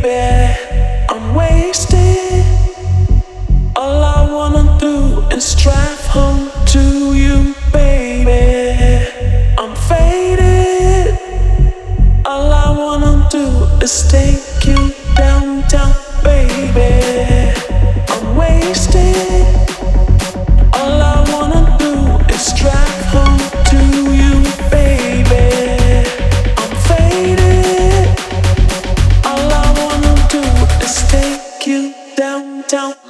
baby. I'm wasted. All I wanna do is drive home to you, baby. I'm faded. All I wanna do is take you downtown, baby. I'm wasted. All I wanna do is drive home to you, baby. I'm faded. All I wanna do is take you downtown.